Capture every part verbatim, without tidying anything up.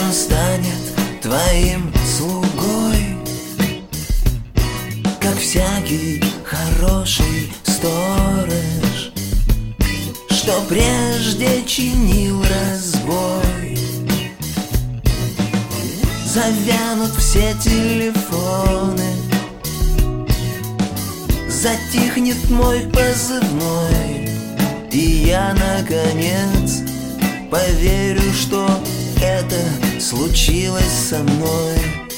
станет твоим слугой, как всякий хороший сторож, что прежде чинил разбой. Завянут все телефоны, затихнет мой позывной, и я, наконец, поверю, что это случилось со мной.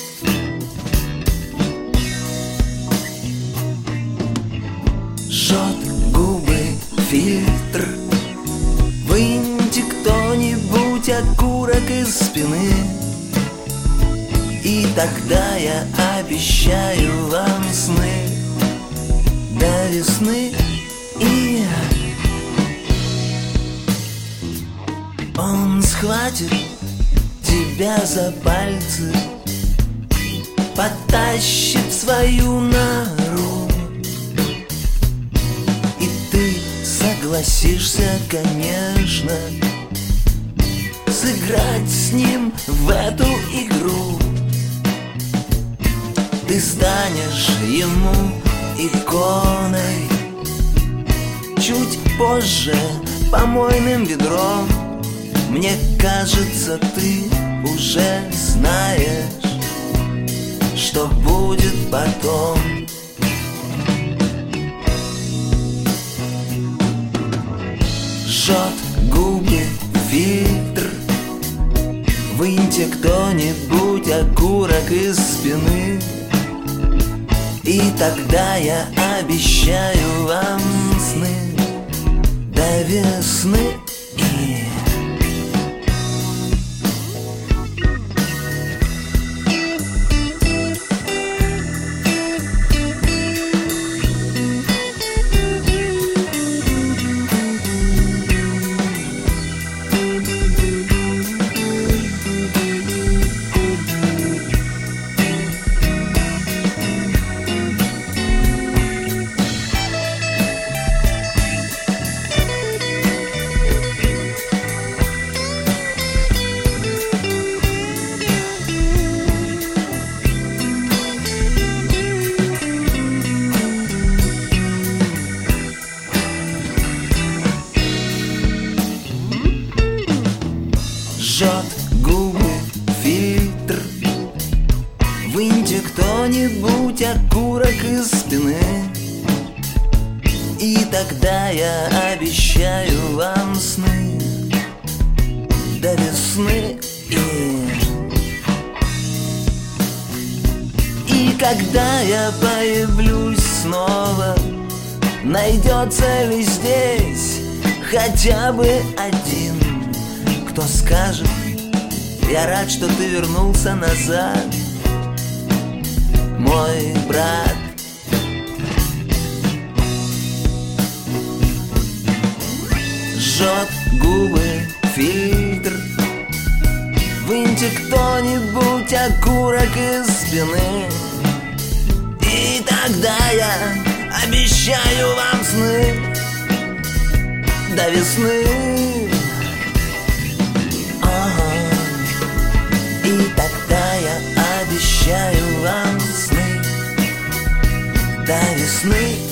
Жжет губы фильтр, выньте кто-нибудь окурок из спины, и тогда я обещаю вам сны до весны. И он схватит тебя за пальцы, потащит в свою нору, и ты согласишься, конечно, сыграть с ним в эту игру. Ты станешь ему иконой, чуть позже помойным ведром. Мне кажется, ты уже знаешь, что будет потом. Жжет губы фильтр, выньте кто-нибудь окурок из спины, и тогда я обещаю вам сны до весны. И жжет губы фильтр, выньте кто-нибудь окурок из спины, и тогда я обещаю вам сны до весны. И, и когда я появлюсь снова, найдется ли здесь хотя бы один, кто скажет: я рад, что ты вернулся назад, мой брат. Жжет губы фильтр, выньте кто-нибудь окурок из спины, и тогда я обещаю вам сны до весны. И тогда я обещаю вам сны до весны.